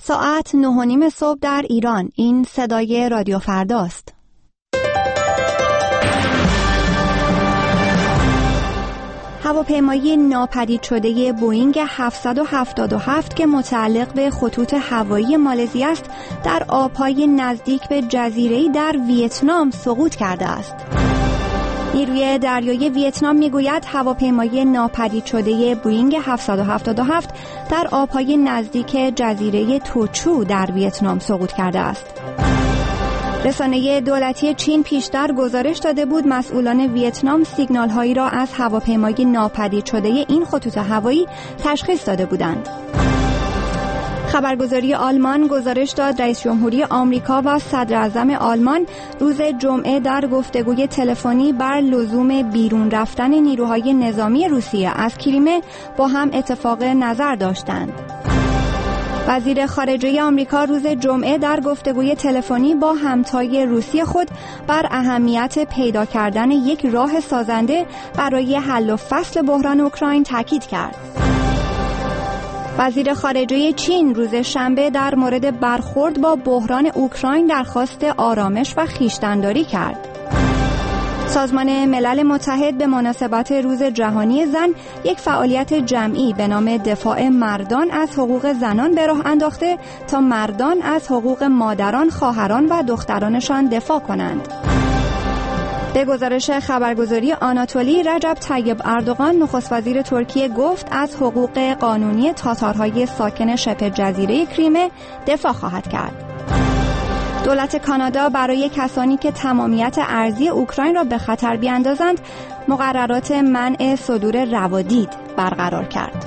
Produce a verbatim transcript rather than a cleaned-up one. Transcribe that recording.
ساعت نه و نیم صبح در ایران. این صدای رادیو فرداست. هواپیمای ناپدید شده بوئینگ هفتصد و هفتاد و هفت که متعلق به خطوط هوایی مالزی است، در آبهای نزدیک به جزیره‌ای در ویتنام سقوط کرده است. نیروی دریایی ویتنام میگوید هواپیمای ناپدید شده بوئینگ هفتصد و هفتاد و هفت در آبهای نزدیک جزیره توچو در ویتنام سقوط کرده است. رسانه دولتی چین پیشتر گزارش داده بود مسئولان ویتنام سیگنال هایی را از هواپیمای ناپدید شده این خطوط هوایی تشخیص داده بودند. خبرگزاری آلمان گزارش داد رئیس جمهوری آمریکا و صدر اعظم آلمان روز جمعه در گفتگوی تلفنی بر لزوم بیرون رفتن نیروهای نظامی روسیه از کریمه با هم اتفاق نظر داشتند. وزیر خارجه آمریکا روز جمعه در گفتگوی تلفنی با همتای روسی خود بر اهمیت پیدا کردن یک راه سازنده برای حل و فصل بحران اوکراین تاکید کرد. وزیر خارجه چین روز شنبه در مورد برخورد با بحران اوکراین درخواست آرامش و خویشتن‌داری کرد. سازمان ملل متحد به مناسبت روز جهانی زن یک فعالیت جمعی به نام دفاع مردان از حقوق زنان به راه انداخته تا مردان از حقوق مادران، خواهران و دخترانشان دفاع کنند. به گزارش خبرگزاری آناتولی، رجب طیب اردوغان نخست وزیر ترکیه گفت از حقوق قانونی تاتارهای ساکن شبه جزیره کریمه دفاع خواهد کرد. دولت کانادا برای کسانی که تمامیت ارضی اوکراین را به خطر بیاندازند مقررات منع صدور روادید برقرار کرد.